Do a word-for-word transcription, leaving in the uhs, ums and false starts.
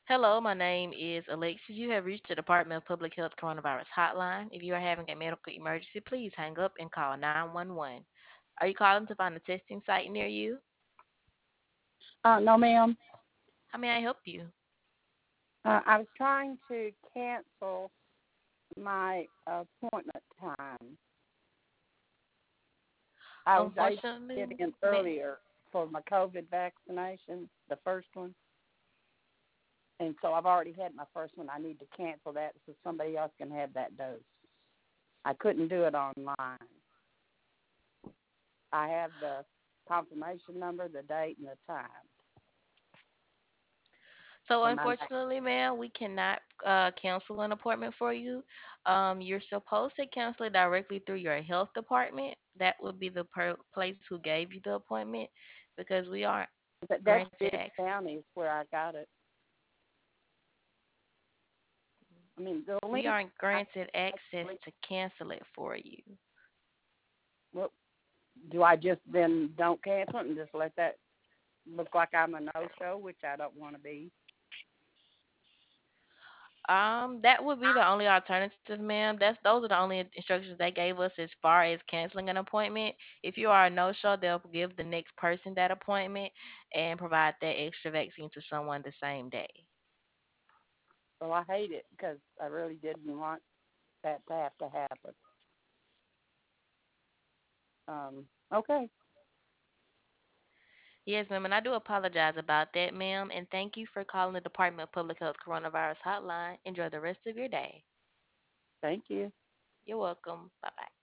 Hello, my name is Alexis. You have reached the Department of Public Health Coronavirus Hotline. If you are having a medical emergency, please hang up and call nine one one. Are you calling to find a testing site near you? Uh, no, ma'am. How may I help you? Uh, I was trying to cancel my appointment time. I was able to Unfortunately, get in ma- earlier for my COVID vaccination, the first one, and so I've already had my first one. I need to cancel that so somebody else can have that dose. I couldn't do it online. I have the confirmation number, the date, and the time so for my unfortunately, ma'am, we cannot uh, cancel an appointment for you. Um, you're supposed to cancel it directly through your health department. That would be the per- place who gave you the appointment because we aren't But that's granted Bibb access. County is where I got it. I mean, the We link. aren't I, granted access to cancel it for you. well, do I just then don't cancel it and just let that look like I'm a no-show, which I don't want to be? Um, that would be the only alternative, ma'am. That's those are the only instructions they gave us as far as canceling an appointment. If you are a no-show, they'll give the next person that appointment and provide that extra vaccine to someone the same day. Well, I hate it because I really didn't want that to have to happen. Um, okay. Yes, ma'am, and I do apologize about that, ma'am, and thank you for calling the Department of Public Health Coronavirus Hotline. Enjoy the rest of your day. Thank you. You're welcome. Bye bye.